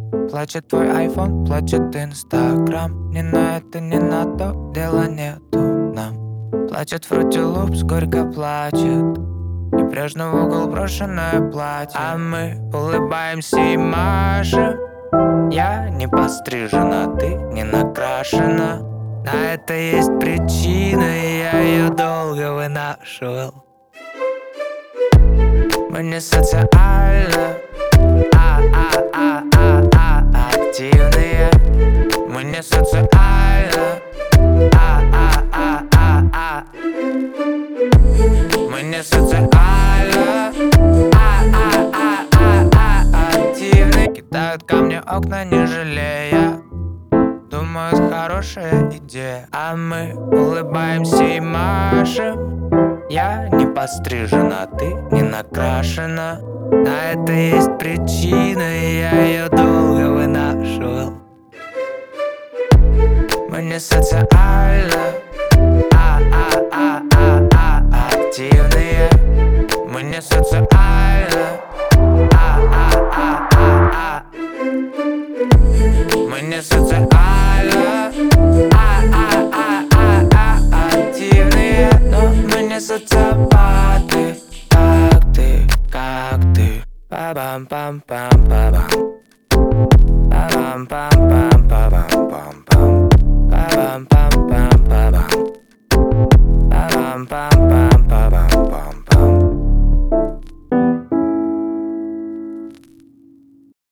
Плачет твой айфон, плачет инстаграм. Ни на это, ни на то дела нету нам. Плачет Фрути Лупс, горько плачет. Небрежно в угол брошенное платье. А мы улыбаемся и машем. Я не пострижена, ты не накрашена. На это есть причина, и я ее долго вынашивал. Мы не социально активные. Мы не социально Мы не социально активные. Кидают камни окна, не жалея. Думают, хорошая идея. А мы улыбаемся и машем. Я не пострижена, ты не накрашена. На это есть причина, и я ее долго вынашивал. Мы не социально активные. Мы не социально Мы не социально активные. Но мы не социопаты. Как ты Па-бам-пам-пам-па-бам. Па-бам-пам-пам-па-бам.